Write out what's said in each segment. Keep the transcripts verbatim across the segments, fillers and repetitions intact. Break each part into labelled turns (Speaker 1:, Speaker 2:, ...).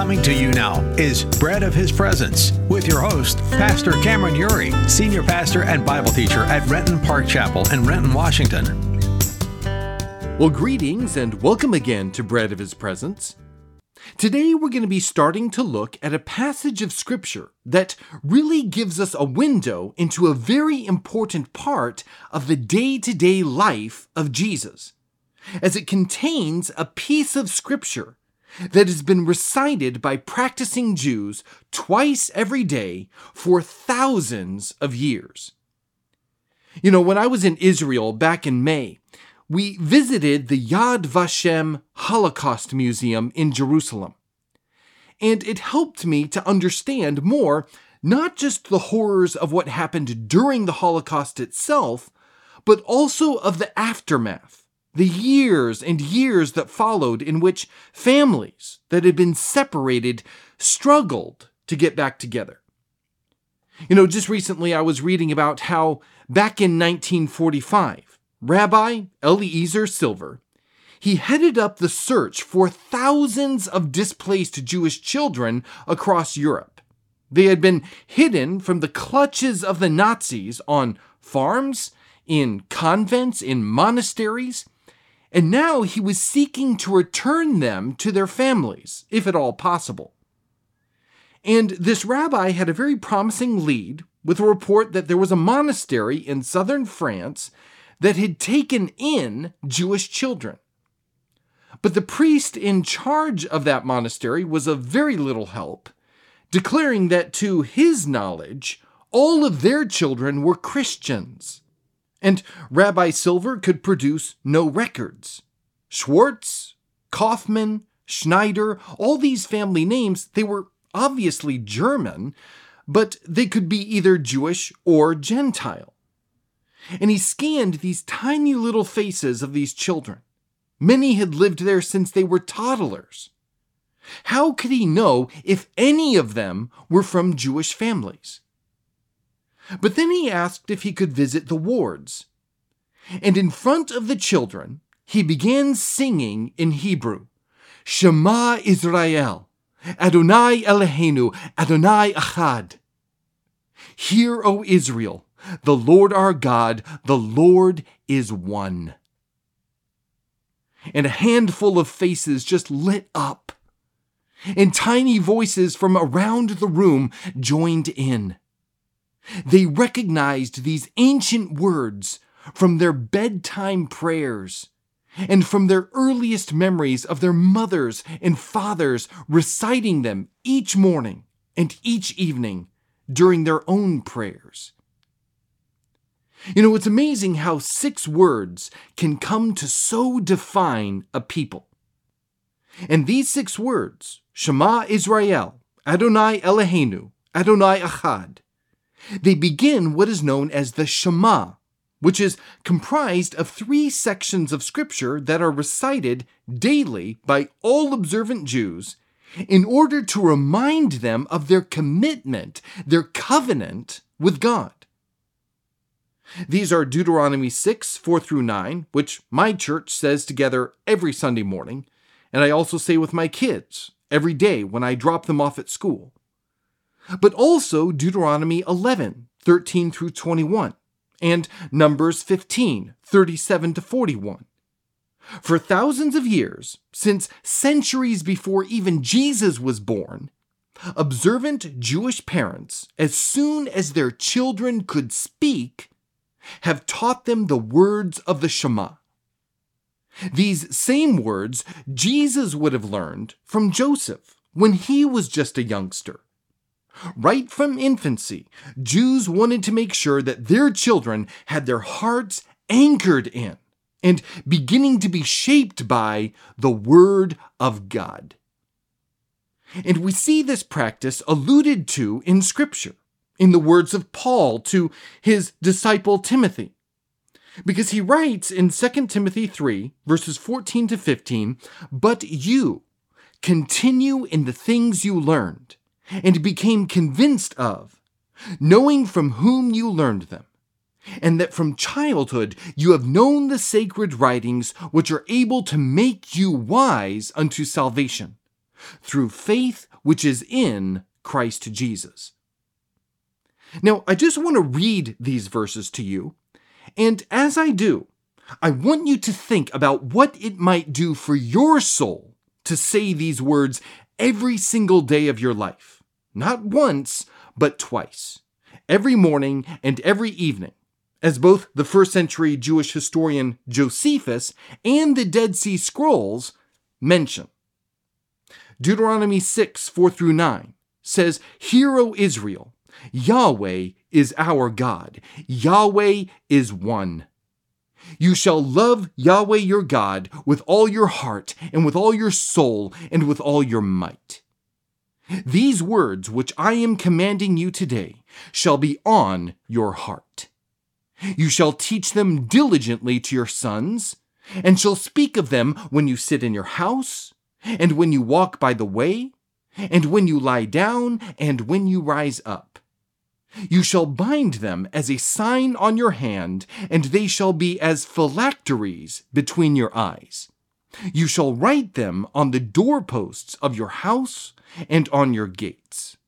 Speaker 1: Coming to you now is Bread of His Presence with your host, Pastor Cameron Uri, Senior Pastor and Bible Teacher at Renton Park Chapel in Renton, Washington.
Speaker 2: Well, greetings and welcome again to Bread of His Presence. Today we're going to be starting to look at a passage of Scripture that really gives us a window into a very important part of the day-to-day life of Jesus, as it contains a piece of Scripture that has been recited by practicing Jews twice every day for thousands of years. You know, when I was in Israel back in May, we visited the Yad Vashem Holocaust Museum in Jerusalem. And it helped me to understand more, not just the horrors of what happened during the Holocaust itself, but also of the aftermath. The years and years that followed in which families that had been separated struggled to get back together. You know, just recently I was reading about how back in nineteen forty-five, Rabbi Eliezer Silver, he headed up the search for thousands of displaced Jewish children across Europe. They had been hidden from the clutches of the Nazis on farms, in convents, in monasteries, and now he was seeking to return them to their families, if at all possible. And this rabbi had a very promising lead with a report that there was a monastery in southern France that had taken in Jewish children. But the priest in charge of that monastery was of very little help, declaring that to his knowledge, all of their children were Christians. And Rabbi Silver could produce no records. Schwartz, Kaufman, Schneider, all these family names, they were obviously German, but they could be either Jewish or Gentile. And he scanned these tiny little faces of these children. Many had lived there since they were toddlers. How could he know if any of them were from Jewish families? But then he asked if he could visit the wards. And in front of the children, he began singing in Hebrew, Shema Israel, Adonai Eloheinu, Adonai Echad. Hear, O Israel, the Lord our God, the Lord is one. And a handful of faces just lit up, and tiny voices from around the room joined in. They recognized these ancient words from their bedtime prayers and from their earliest memories of their mothers and fathers reciting them each morning and each evening during their own prayers. You know, it's amazing how six words can come to so define a people. And these six words, Shema Israel, Adonai Eloheinu, Adonai Echad, they begin what is known as the Shema, which is comprised of three sections of Scripture that are recited daily by all observant Jews in order to remind them of their commitment, their covenant with God. These are Deuteronomy six, four through nine, which my church says together every Sunday morning, and I also say with my kids every day when I drop them off at school. But also Deuteronomy eleven, thirteen through twenty-one, and Numbers fifteen, thirty-seven to forty-one. For thousands of years, since centuries before even Jesus was born, observant Jewish parents, as soon as their children could speak, have taught them the words of the Shema. These same words Jesus would have learned from Joseph when he was just a youngster. Right from infancy, Jews wanted to make sure that their children had their hearts anchored in and beginning to be shaped by the Word of God. And we see this practice alluded to in Scripture, in the words of Paul to his disciple Timothy. Because he writes in Second Timothy three, verses fourteen to fifteen, "But you continue in the things you learned, and became convinced of, knowing from whom you learned them, and that from childhood you have known the sacred writings which are able to make you wise unto salvation, through faith which is in Christ Jesus. Now, I just want to read these verses to you, and as I do, I want you to think about what it might do for your soul to say these words every single day of your life. Not once, but twice. Every morning and every evening, as both the first century Jewish historian Josephus and the Dead Sea Scrolls mention. Deuteronomy six, four through nine says, "Hear, O Israel, Yahweh is our God. Yahweh is one. You shall love Yahweh your God with all your heart and with all your soul and with all your might. These words which I am commanding you today shall be on your heart. You shall teach them diligently to your sons, and shall speak of them when you sit in your house, and when you walk by the way, and when you lie down, and when you rise up. You shall bind them as a sign on your hand, and they shall be as phylacteries between your eyes. You shall write them on the doorposts of your house and on your gates."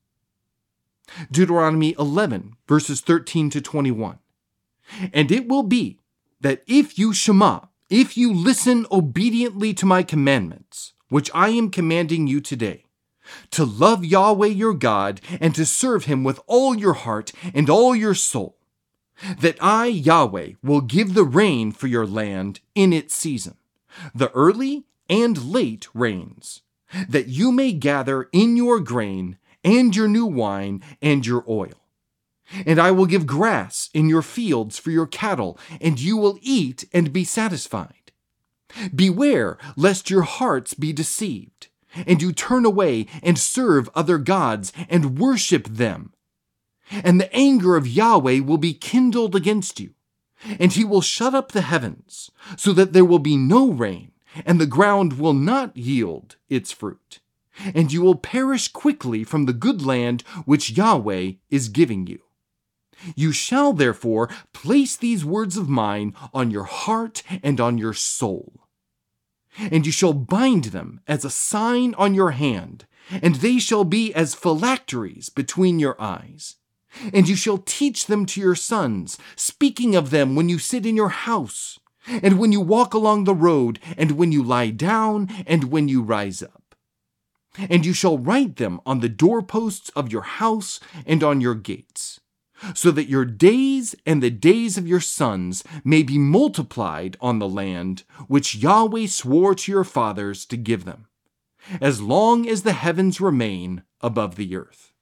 Speaker 2: Deuteronomy eleven, verses thirteen to twenty-one. "And it will be that if you shema, if you listen obediently to my commandments, which I am commanding you today, to love Yahweh your God and to serve him with all your heart and all your soul, that I, Yahweh, will give the rain for your land in its season, the early and late rains, that you may gather in your grain and your new wine and your oil. And I will give grass in your fields for your cattle, and you will eat and be satisfied. Beware lest your hearts be deceived, and you turn away and serve other gods and worship them. And the anger of Yahweh will be kindled against you, and he will shut up the heavens, so that there will be no rain, and the ground will not yield its fruit. And you will perish quickly from the good land which Yahweh is giving you. You shall therefore place these words of mine on your heart and on your soul. And you shall bind them as a sign on your hand, and they shall be as phylacteries between your eyes. And you shall teach them to your sons, speaking of them when you sit in your house, and when you walk along the road, and when you lie down, and when you rise up. And you shall write them on the doorposts of your house and on your gates, so that your days and the days of your sons may be multiplied on the land which Yahweh swore to your fathers to give them, as long as the heavens remain above the earth."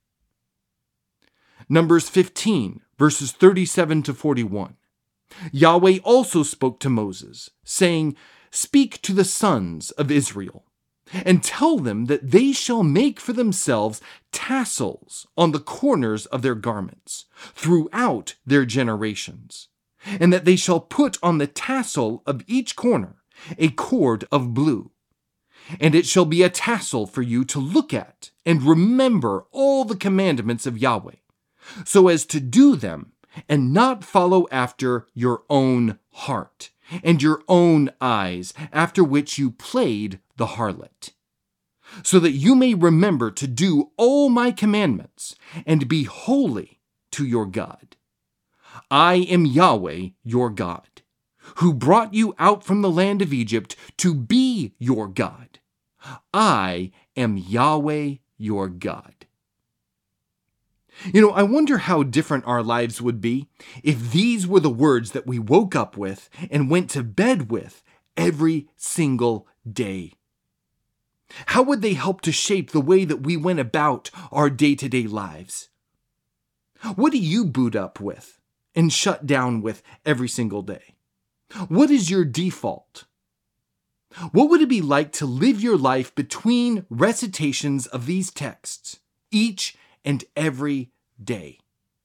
Speaker 2: Numbers fifteen, verses thirty-seven to forty-one. Yahweh also spoke to Moses, saying, "Speak to the sons of Israel, and tell them that they shall make for themselves tassels on the corners of their garments throughout their generations, and that they shall put on the tassel of each corner a cord of blue. And it shall be a tassel for you to look at and remember all the commandments of Yahweh, so as to do them and not follow after your own heart and your own eyes, after which you played the harlot, so that you may remember to do all my commandments and be holy to your God. I am Yahweh your God, who brought you out from the land of Egypt to be your God. I am Yahweh your God." You know, I wonder how different our lives would be if these were the words that we woke up with and went to bed with every single day. How would they help to shape the way that we went about our day-to-day lives? What do you boot up with and shut down with every single day? What is your default? What would it be like to live your life between recitations of these texts each and every day?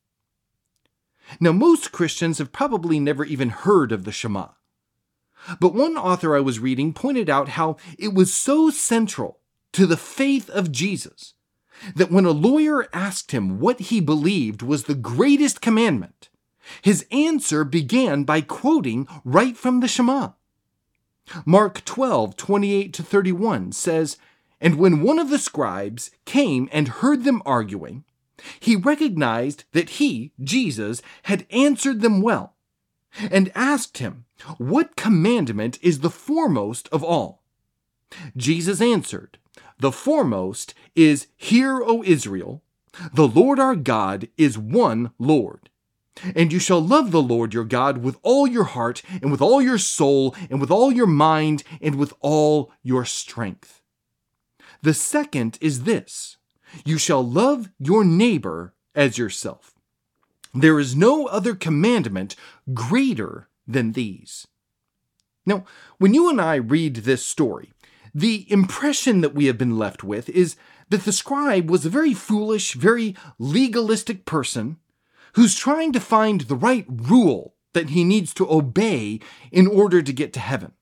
Speaker 2: Now, most Christians have probably never even heard of the Shema. But one author I was reading pointed out how it was so central to the faith of Jesus that when a lawyer asked him what he believed was the greatest commandment, his answer began by quoting right from the Shema. Mark twelve, twenty-eight to thirty-one says, And when one of the scribes came and heard them arguing, he recognized that he, Jesus, had answered them well, and asked him, "What commandment is the foremost of all?" Jesus answered, "The foremost is, 'Hear, O Israel, the Lord our God is one Lord. And you shall love the Lord your God with all your heart, and with all your soul, and with all your mind, and with all your strength. The second is this: you shall love your neighbor as yourself. There is no other commandment greater than these." Now, when you and I read this story, the impression that we have been left with is that the scribe was a very foolish, very legalistic person who's trying to find the right rule that he needs to obey in order to get to heaven.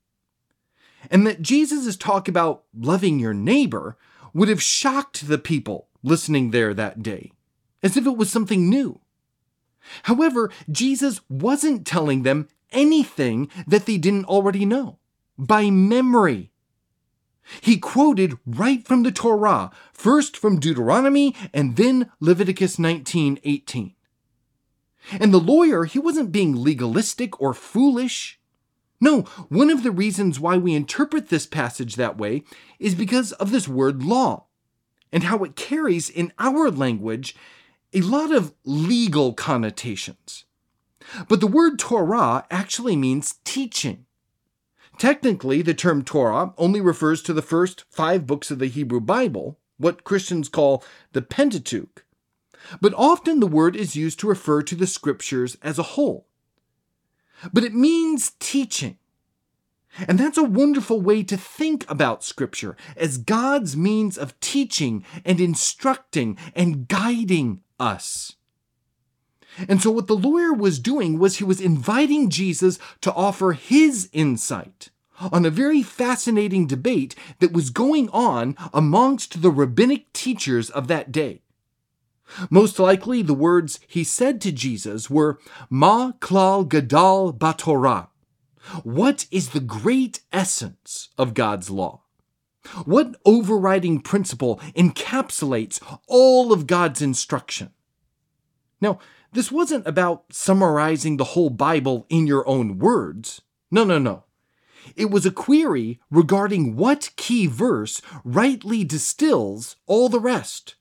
Speaker 2: And that Jesus' talk about loving your neighbor would have shocked the people listening there that day, as if it was something new. However, Jesus wasn't telling them anything that they didn't already know, by memory. He quoted right from the Torah, first from Deuteronomy and then Leviticus nineteen eighteen. And the lawyer, he wasn't being legalistic or foolish. No, one of the reasons why we interpret this passage that way is because of this word law, and how it carries in our language a lot of legal connotations. But the word Torah actually means teaching. Technically, the term Torah only refers to the first five books of the Hebrew Bible, what Christians call the Pentateuch. But often the word is used to refer to the scriptures as a whole. But it means teaching. And that's a wonderful way to think about Scripture, as God's means of teaching and instructing and guiding us. And so what the lawyer was doing was he was inviting Jesus to offer his insight on a very fascinating debate that was going on amongst the rabbinic teachers of that day. Most likely, the words he said to Jesus were, "Ma klal gadal batorah." What is the great essence of God's law? What overriding principle encapsulates all of God's instruction? Now, this wasn't about summarizing the whole Bible in your own words. No, no, no. It was a query regarding what key verse rightly distills all the rest.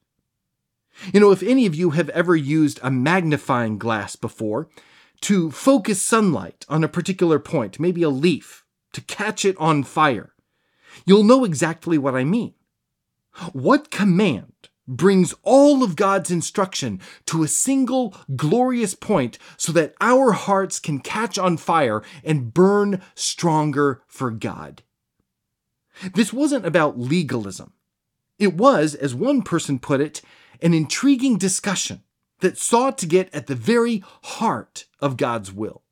Speaker 2: You know, if any of you have ever used a magnifying glass before to focus sunlight on a particular point, maybe a leaf, to catch it on fire, you'll know exactly what I mean. What command brings all of God's instruction to a single glorious point so that our hearts can catch on fire and burn stronger for God? This wasn't about legalism. It was, as one person put it, an intriguing discussion that sought to get at the very heart of God's will.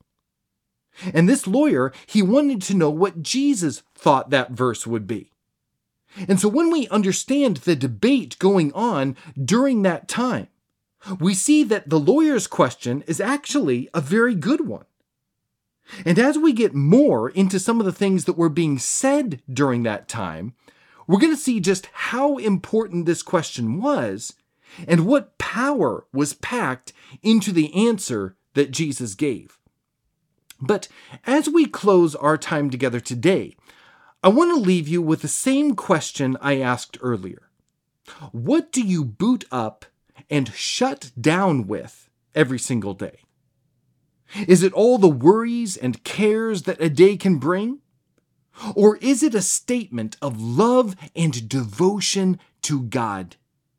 Speaker 2: And this lawyer, he wanted to know what Jesus thought that verse would be. And so when we understand the debate going on during that time, we see that the lawyer's question is actually a very good one. And as we get more into some of the things that were being said during that time, we're going to see just how important this question was and what power was packed into the answer that Jesus gave. But as we close our time together today, I want to leave you with the same question I asked earlier. What do you boot up and shut down with every single day? Is it all the worries and cares that a day can bring? Or is it a statement of love and devotion to God?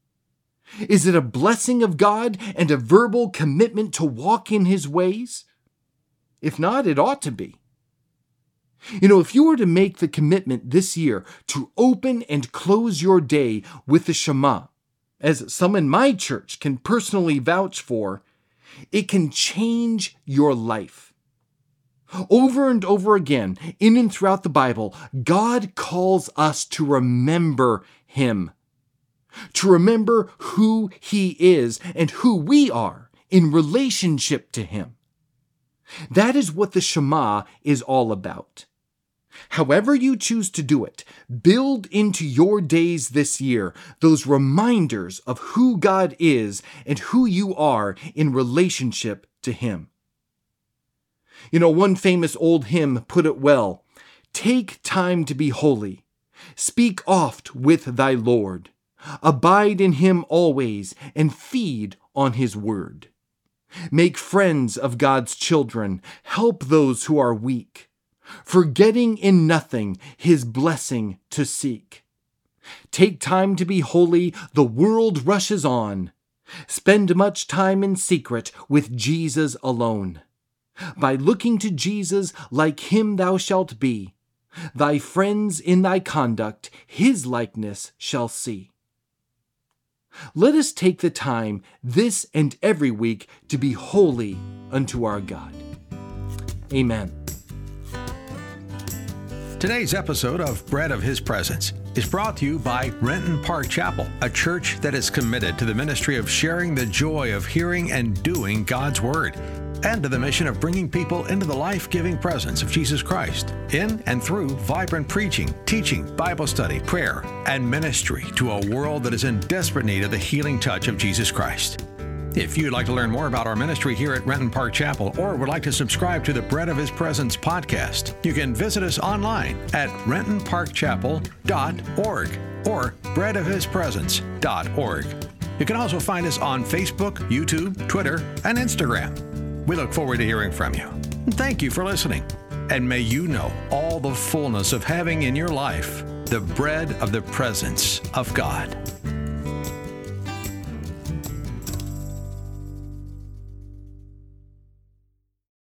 Speaker 2: Is it a blessing of God and a verbal commitment to walk in His ways? If not, it ought to be. You know, if you were to make the commitment this year to open and close your day with the Shema, as some in my church can personally vouch for, it can change your life. Over and over again, in and throughout the Bible, God calls us to remember Him, to remember who He is and who we are in relationship to Him. That is what the Shema is all about. However you choose to do it, build into your days this year those reminders of who God is and who you are in relationship to Him. You know, one famous old hymn put it well, "Take time to be holy, speak oft with thy Lord, abide in Him always, and feed on His word. Make friends of God's children, help those who are weak, forgetting in nothing His blessing to seek. Take time to be holy, the world rushes on. Spend much time in secret with Jesus alone. By looking to Jesus, like Him thou shalt be. Thy friends in thy conduct His likeness shall see." Let us take the time this and every week to be holy unto our God. Amen.
Speaker 1: Today's episode of Bread of His Presence is brought to you by Renton Park Chapel, a church that is committed to the ministry of sharing the joy of hearing and doing God's Word, and to the mission of bringing people into the life-giving presence of Jesus Christ in and through vibrant preaching, teaching, Bible study, prayer, and ministry to a world that is in desperate need of the healing touch of Jesus Christ. If you'd like to learn more about our ministry here at Renton Park Chapel, or would like to subscribe to the Bread of His Presence podcast, you can visit us online at renton park chapel dot org or bread of his presence dot org. You can also find us on Facebook, YouTube, Twitter, and Instagram. We look forward to hearing from you. Thank you for listening. And may you know all the fullness of having in your life the bread of the presence of God.